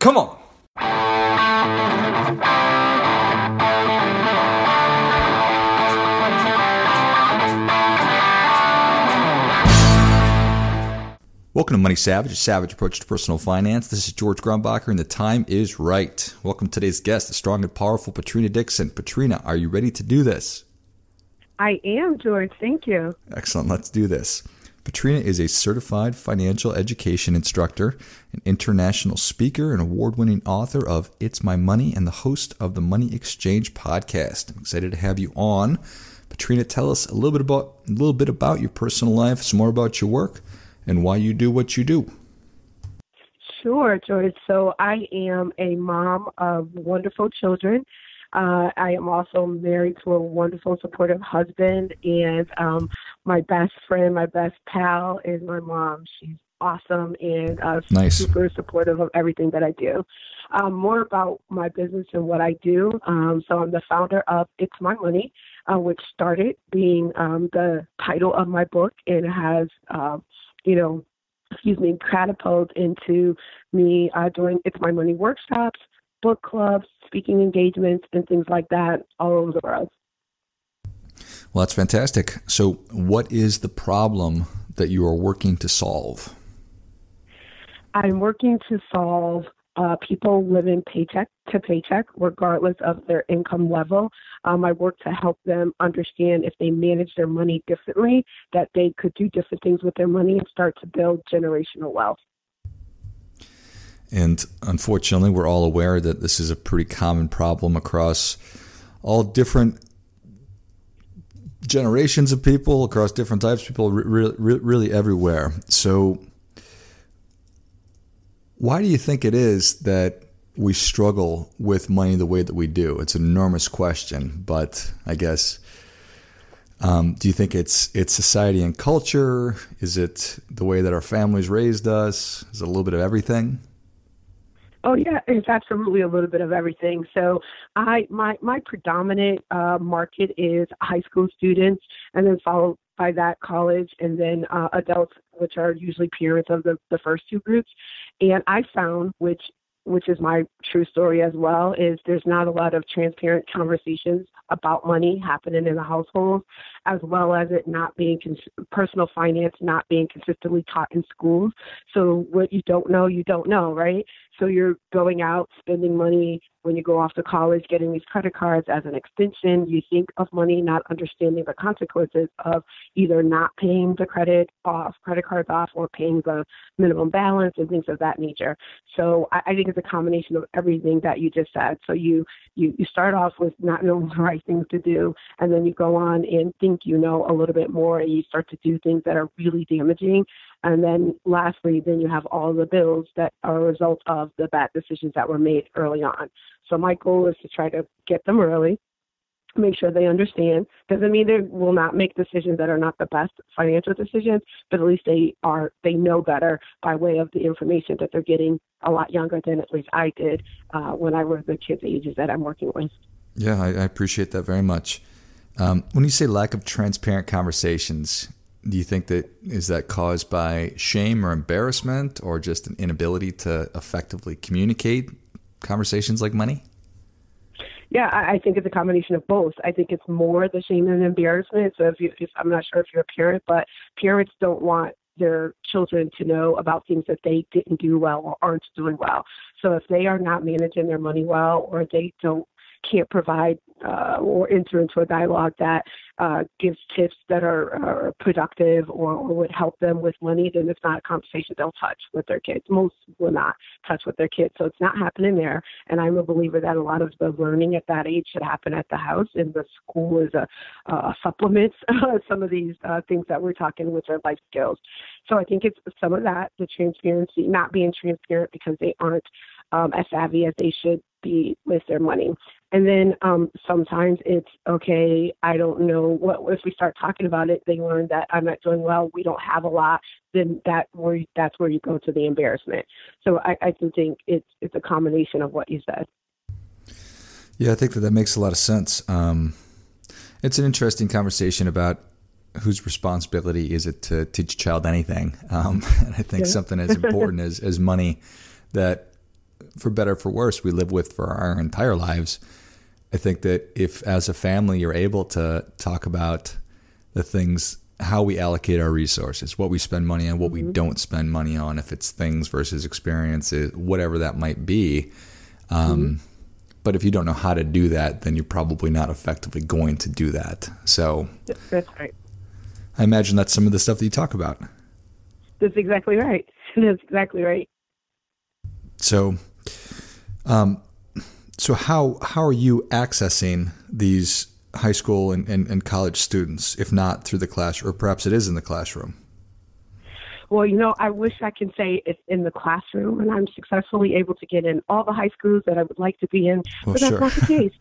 Come on. Welcome to Money Savage, a savage approach to personal finance. This is George Grumbacher, and the time is right. Welcome to today's guest, the strong and powerful Patrina Dixon. Patrina, are you ready to do this? I am, George. Thank you. Excellent. Let's do this. Patrina is a certified financial education instructor, an international speaker, an award-winning author of It's My Money, and the host of the Money Exchange podcast. I'm excited to have you on. Patrina, tell us a little bit about your personal life, some more about your work, and why you do what you do. Sure, George. So I am a mom of wonderful children. I am also married to a wonderful, supportive husband, and my best friend, my best pal is my mom. She's awesome and Nice. Super supportive of everything that I do. More about my business and what I do. So I'm the founder of It's My Money, which started being the title of my book, and has catapult into me doing It's My Money workshops, book clubs, speaking engagements, and things like that all over the world. Well, that's fantastic. So what is the problem that you are working to solve? I'm working to solve people living paycheck to paycheck, regardless of their income level. I work to help them understand if they manage their money differently, that they could do different things with their money and start to build generational wealth. And unfortunately, we're all aware that this is a pretty common problem across all different generations of people, across different types of people, really everywhere. So why do you think it is that we struggle with money the way that we do? It's an enormous question, but I guess, do you think it's society and culture? Is it the way that our families raised us? Is it a little bit of everything? Oh, yeah, it's absolutely a little bit of everything. So my predominant market is high school students, and then followed by that college, and then adults, which are usually parents of the first two groups. And I found, which is my true story as well, is there's not a lot of transparent conversations about money happening in the household, as well as it not being personal finance not being consistently taught in schools. So what you don't know, right? So you're going out, spending money when you go off to college, getting these credit cards as an extension. You think of money, not understanding the consequences of either not paying the credit cards off, or paying the minimum balance and things of that nature. So I think it's a combination of everything that you just said. So you start off with not knowing the right things to do, and then you go on and think you know a little bit more, and you start to do things that are really damaging. And then lastly, then you have all the bills that are a result of the bad decisions that were made early on. So my goal is to try to get them early, make sure they understand. Doesn't mean they will not make decisions that are not the best financial decisions, but at least they know better by way of the information that they're getting a lot younger than at least I did when I was the kids' ages that I'm working with. Yeah, I appreciate that very much. When you say lack of transparent conversations, do you think is that caused by shame or embarrassment, or just an inability to effectively communicate conversations like money? Yeah, I think it's a combination of both. I think it's more the shame and embarrassment. So if I'm not sure if you're a parent, but parents don't want their children to know about things that they didn't do well or aren't doing well. So if they are not managing their money well, or they can't provide or enter into a dialogue that gives tips that are productive or would help them with money, then it's not a conversation they'll touch with their kids. Most will not touch with their kids. So it's not happening there. And I'm a believer that a lot of the learning at that age should happen at the house, and the school is a supplement some of these things that we're talking, which are life skills. So I think it's some of that, the transparency, not being transparent because they aren't as savvy as they should be with their money. And then sometimes it's, okay, I don't know what, if we start talking about it, they learn that I'm not doing well, we don't have a lot, then that's where you go to the embarrassment. So I do think it's a combination of what you said. Yeah, I think that makes a lot of sense. It's an interesting conversation about whose responsibility is it to teach a child anything. And I think something as important as money, that for better or for worse, we live with for our entire lives. I think that if as a family you're able to talk about the things, how we allocate our resources, what we spend money on, what we don't spend money on, if it's things versus experiences, whatever that might be. But if you don't know how to do that, then you're probably not effectively going to do that. So that's right. I imagine that's some of the stuff that you talk about. That's exactly right. That's exactly right. So, so how are you accessing these high school and college students, if not through the classroom, or perhaps it is in the classroom? Well, I wish I can say it's in the classroom and I'm successfully able to get in all the high schools that I would like to be in, but that's not the case.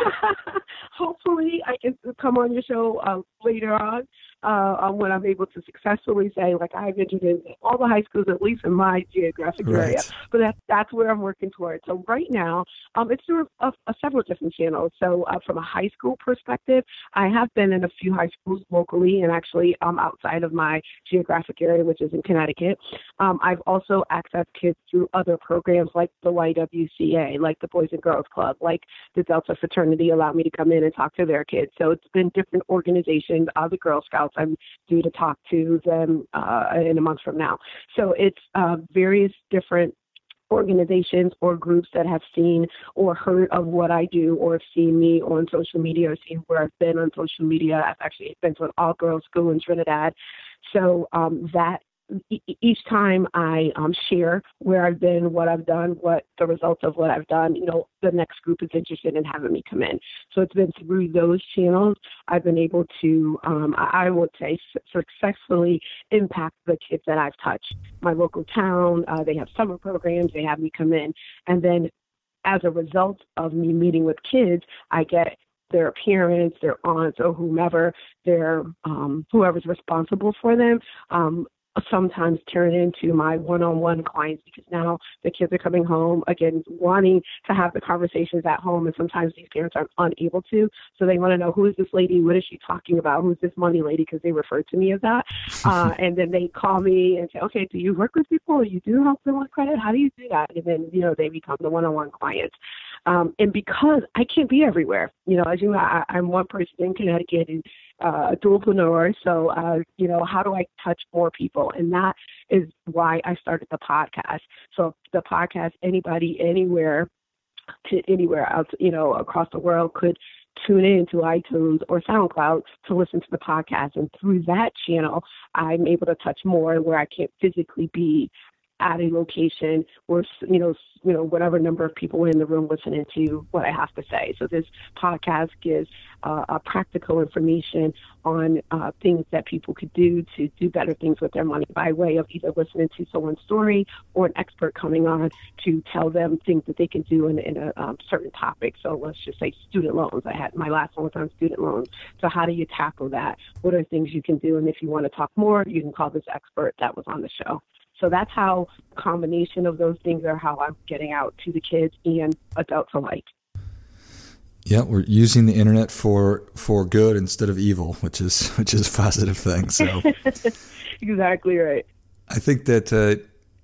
Hopefully I can come on your show later on when I'm able to successfully say, like, I've entered in all the high schools, at least in my geographic area. But that's where I'm working towards. So right now, it's through several different channels. So from a high school perspective, I have been in a few high schools locally and actually outside of my geographic area, which is in Connecticut. I've also accessed kids through other programs like the YWCA, like the Boys and Girls Club, like the Delta Fraternity allowed me to come in and talk to their kids. So it's been different organizations. The Girl Scouts, I'm due to talk to them in a month from now. So it's various different organizations or groups that have seen or heard of what I do or have seen me on social media or seen where I've been on social media. I've actually been to an all-girls school in Trinidad. So that each time I share where I've been, what I've done, what the results of what I've done, the next group is interested in having me come in. So it's been through those channels I've been able to, I would say, successfully impact the kids that I've touched. My local town, they have summer programs, they have me come in. And then as a result of me meeting with kids, I get their parents, their aunts, or whomever, their whoever's responsible for them, sometimes turn into my one-on-one clients, because now the kids are coming home, again, wanting to have the conversations at home, and sometimes these parents are unable to. So they want to know, who is this lady? What is she talking about? Who's this money lady? Because they refer to me as that. And then they call me and say, okay, do you work with people? You do help them with credit? How do you do that? And then, they become the one-on-one clients. And because I can't be everywhere, as you know, I'm one person in Connecticut and a dualpreneur. So, how do I touch more people? And that is why I started the podcast. So the podcast, anybody, anywhere else, across the world could tune in to iTunes or SoundCloud to listen to the podcast. And through that channel, I'm able to touch more where I can't physically be at a location where, whatever number of people were in the room listening to what I have to say. So this podcast gives practical information on things that people could do to do better things with their money by way of either listening to someone's story or an expert coming on to tell them things that they can do in a certain topic. So let's just say student loans. My last one was on student loans. So how do you tackle that? What are things you can do? And if you want to talk more, you can call this expert that was on the show. So that's how a combination of those things are how I'm getting out to the kids and adults alike. Yeah, we're using the internet for good instead of evil, which is a positive thing. So exactly right. I think that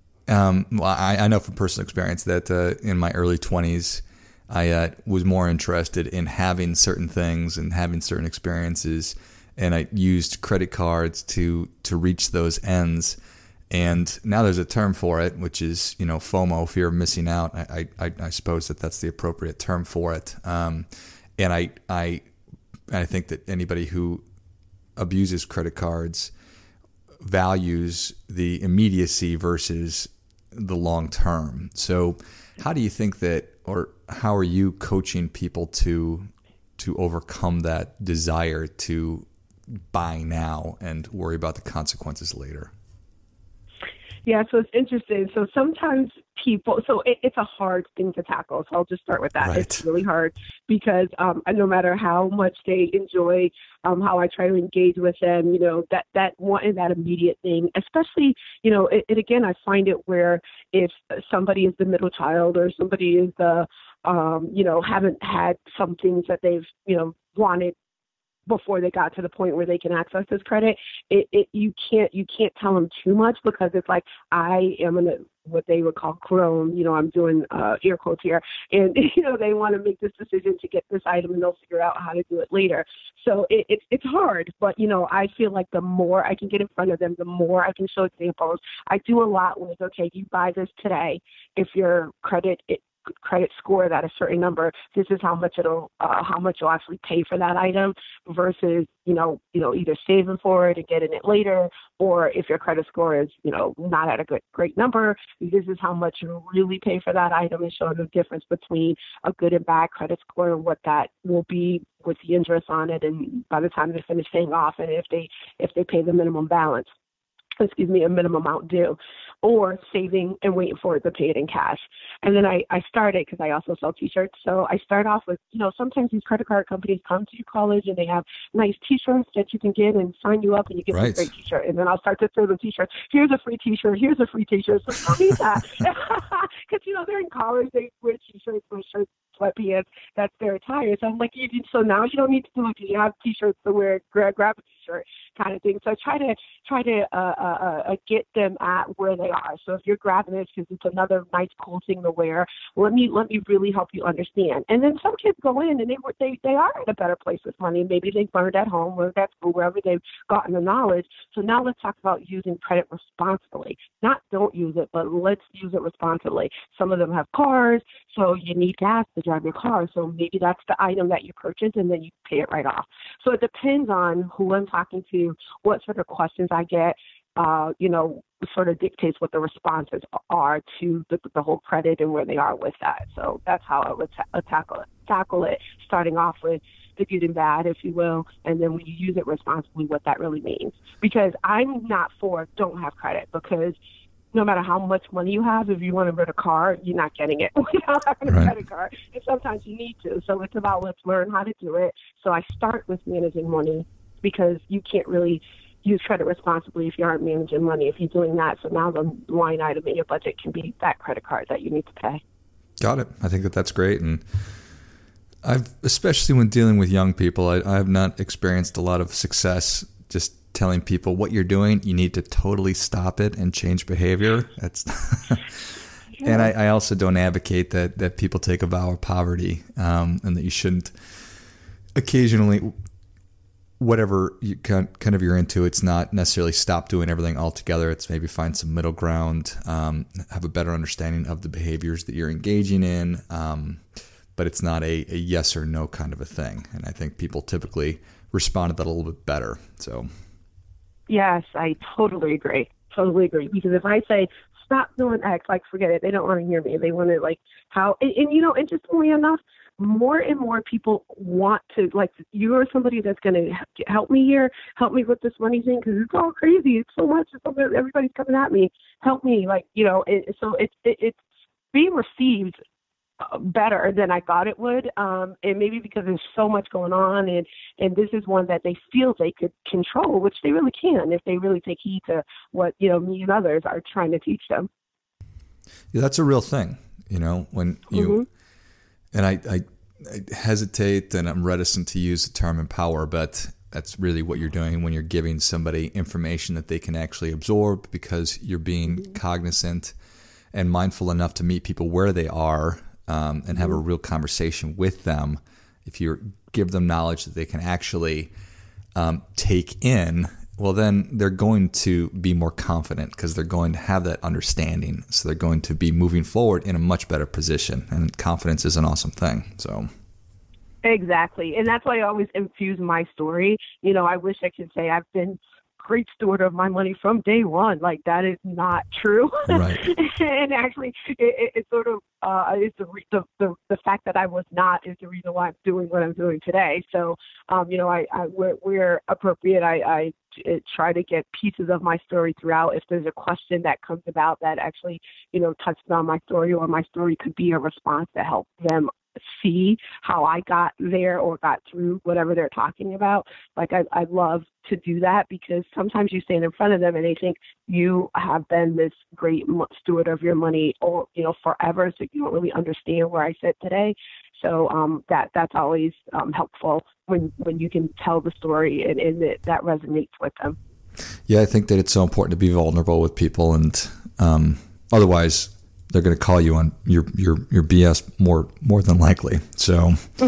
I know from personal experience that in my early 20s, I was more interested in having certain things and having certain experiences, and I used credit cards to reach those ends. And now there's a term for it, which is, FOMO, fear of missing out. I suppose that's the appropriate term for it. And I think that anybody who abuses credit cards values the immediacy versus the long term. So how do you think that, or how are you coaching people to overcome that desire to buy now and worry about the consequences later? Yeah, so it's interesting. So sometimes it's a hard thing to tackle. So I'll just start with that. Right. It's really hard because no matter how much they enjoy how I try to engage with them, that wanting that immediate thing, especially, again, I find it where if somebody is the middle child or somebody is the, haven't had some things that they've, wanted before they got to the point where they can access this credit, you can't tell them too much, because it's like, I am what they would call grown, I'm doing air quotes here, and, they want to make this decision to get this item and they'll figure out how to do it later. So it's hard, but, I feel like the more I can get in front of them, the more I can show examples. I do a lot with, okay, you buy this today. If your credit score at a certain number, this is how much you'll actually pay for that item versus, either saving for it and getting it later, or if your credit score is, not at a great number, this is how much you'll really pay for that item, and showing the difference between a good and bad credit score and what that will be with the interest on it, and by the time they finish paying off, and if they pay the minimum balance. A minimum amount due, or saving and waiting for it to pay it in cash. And then I started, because I also sell T-shirts. So I start off with, sometimes these credit card companies come to your college and they have nice T-shirts that you can get and sign you up and you get a great T-shirt. And then I'll start to throw the T-shirts. Here's a free T-shirt. Here's a free T-shirt. So you don't need that. Because, they're in college. They wear T-shirts, sweatshirts, sweatpants. That's their attire. So I'm like, so now you don't need to do it because you have T-shirts to wear. Grab a T-shirt kind of thing. So I try to get them at where they are. So if you're grabbing this because it's another nice, cool thing to wear, let me really help you understand. And then some kids go in and they are in a better place with money. Maybe they learned at home, learned at school, wherever they've gotten the knowledge. So now let's talk about using credit responsibly. Not don't use it, but let's use it responsibly. Some of them have cars, so you need gas to drive your car. So maybe that's the item that you purchase and then you pay it right off. So it depends on who I'm talking to, what sort of questions I get, sort of dictates what the responses are to the whole credit and where they are with that. So that's how I would tackle it, starting off with the good and bad, if you will, and then when you use it responsibly, what that really means. Because I'm not for don't have credit, because no matter how much money you have, if you want to rent a car, you're not getting it without having a credit card. And sometimes you need to. So it's about, let's learn how to do it. So I start with managing money, because you can't really use credit responsibly if you aren't managing money, if you're doing that. So now the line item in your budget can be that credit card that you need to pay. Got it. I think that's great. And especially when dealing with young people, I have not experienced a lot of success just telling people what you're doing, you need to totally stop it and change behavior. That's And I also don't advocate that people take a vow of poverty, and that you shouldn't occasionally, whatever you kind of you're into, it's not necessarily stop doing everything altogether. It's maybe find some middle ground, have a better understanding of the behaviors that you're engaging in. But it's not a yes or no kind of a thing. And I think people typically respond to that a little bit better. So. Yes, I totally agree. Totally agree. Because if I say, stop doing X, forget it. They don't want to hear me. They want to how, and interestingly enough, more and more people want to, you are somebody that's going to help me here, help me with this money thing, because it's all crazy. It's so much. Everybody's coming at me. Help me. So it's being received better than I thought it would. And maybe because there's so much going on, and this is one that they feel they could control, which they really can if they really take heed to what, me and others are trying to teach them. Yeah, that's a real thing. When you, and I hesitate and I'm reticent to use the term empower, but that's really what you're doing when you're giving somebody information that they can actually absorb, because you're being cognizant and mindful enough to meet people where they are, and have a real conversation with them. If you give them knowledge that they can actually take in, well, then they're going to be more confident, because they're going to have that understanding. So they're going to be moving forward in a much better position. And confidence is an awesome thing. So. Exactly. And that's why I always infuse my story. I wish I could say I've been great steward of my money from day one. That is not true. Right. And actually, it's sort of it's the fact that I was not is the reason why I'm doing what I'm doing today. So, we're appropriate. I try to get pieces of my story throughout. If there's a question that comes about that actually, touches on my story, or my story could be a response to help them see how I got there or got through whatever they're talking about. I love to do that, because sometimes you stand in front of them and they think you have been this great steward of your money or, forever. So you don't really understand where I sit today. So that's always helpful when you can tell the story and that resonates with them. Yeah, I think that it's so important to be vulnerable with people, and Otherwise, they're going to call you on your BS more than likely. So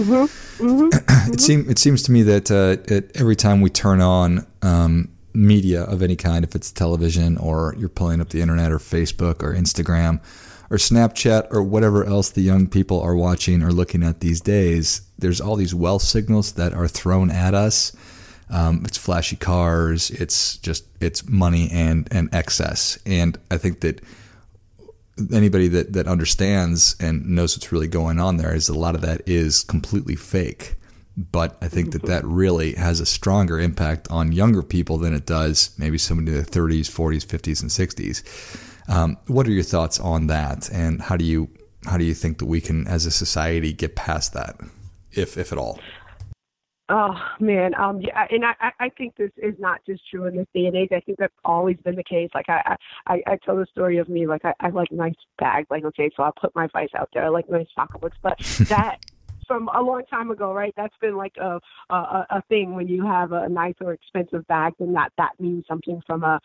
it seems to me that every time we turn on media of any kind, if it's television or you're pulling up the internet or Facebook or Instagram or Snapchat or whatever else the young people are watching or looking at these days, there's all these wealth signals that are thrown at us. It's flashy cars, it's money and excess. And I think that anybody that understands and knows what's really going on there is a lot of that is completely fake. But I think that really has a stronger impact on younger people than it does maybe somebody in their 30s, 40s, 50s, and 60s. What are your thoughts on that? And how do you think that we can, as a society, get past that, if at all? Oh man, yeah, and I think this is not just true in this day and age. I think that's always been the case. Like I tell the story of me, like I like nice bags. Like, okay, so I'll put my vice out there. I like nice pocketbooks, but that from a long time ago, right? That's been like a thing. When you have a nice or expensive bag, then that means something from a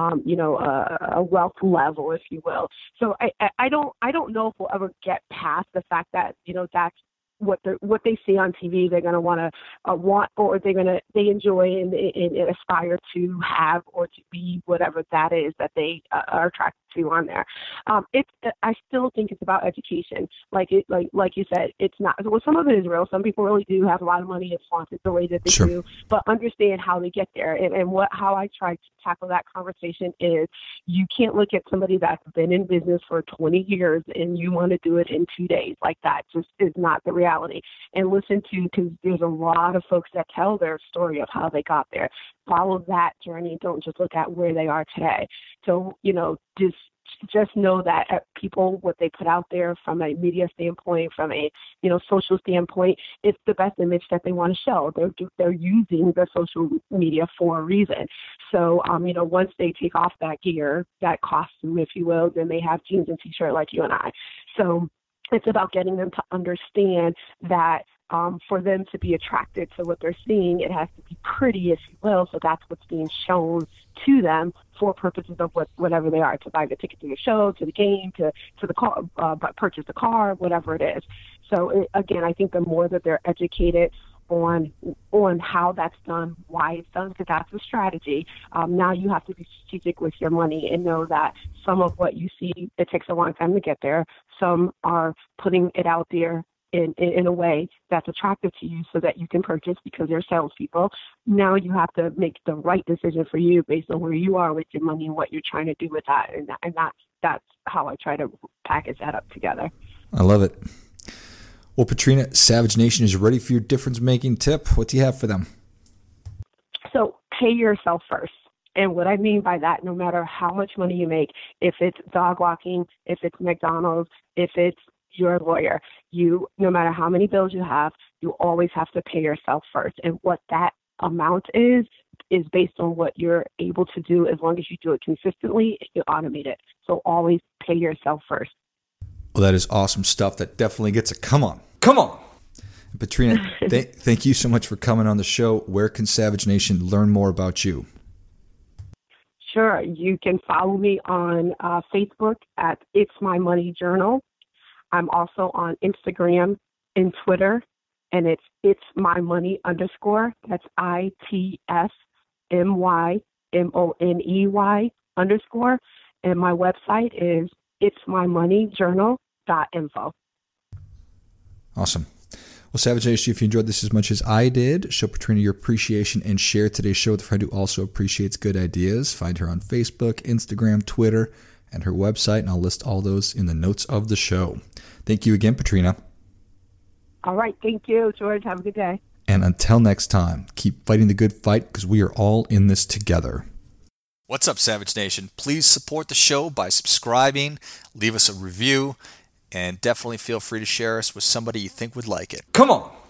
wealth level, if you will. So I don't know if we'll ever get past the fact that that's what they see on TV, they're going to or they enjoy and aspire to have or to be whatever that is that they are attracted to on there. I still think it's about education. Like you said, it's not. Well, some of it is real. Some people really do have a lot of money and flaunt it the way that they Sure. do, but understand how they get there. And how I try to tackle that conversation is, you can't look at somebody that's been in business for 20 years and you want to do it in 2 days. Like, that just is not the reality. And listen to, because there's a lot of folks that tell their story of how they got there. Follow that journey. Don't just look at where they are today. So, just know that people, what they put out there from a media standpoint, from a social standpoint, it's the best image that they want to show. They're using the social media for a reason. So once they take off that gear, that costume, if you will, then they have jeans and t-shirt like you and I. So it's about getting them to understand that for them to be attracted to what they're seeing, it has to be pretty, if you will. So that's what's being shown to them for purposes of whatever they are, to buy the ticket to the show, to the game, to the car, purchase the car, whatever it is. So again, I think the more that they're educated on how that's done, why it's done, because that's a strategy. Now you have to be strategic with your money and know that some of what you see, it takes a long time to get there. Some are putting it out there in a way that's attractive to you so that you can purchase because they're salespeople. Now you have to make the right decision for you based on where you are with your money and what you're trying to do with that. And that's how I try to package that up together. I love it. Well, Patrina, Savage Nation is ready for your difference-making tip. What do you have for them? So pay yourself first. And what I mean by that, no matter how much money you make, if it's dog walking, if it's McDonald's, if it's your lawyer, no matter how many bills you have, you always have to pay yourself first. And what that amount is based on what you're able to do. As long as you do it consistently, you automate it. So always pay yourself first. Well, that is awesome stuff. That definitely gets a come on. Patrina, thank you so much for coming on the show. Where can Savage Nation learn more about you? Sure. You can follow me on Facebook at It's My Money Journal. I'm also on Instagram and Twitter, and it's my money _. That's ITSMYMONEY _. And my website is itsmymoneyjournal.info. Awesome. Well, Savage Nation, if you enjoyed this as much as I did, show Patrina your appreciation and share today's show with a friend who also appreciates good ideas. Find her on Facebook, Instagram, Twitter, and her website, and I'll list all those in the notes of the show. Thank you again, Patrina. All right. Thank you, George. Have a good day. And until next time, keep fighting the good fight because we are all in this together. What's up, Savage Nation? Please support the show by subscribing, leave us a review, and definitely feel free to share us with somebody you think would like it. Come on!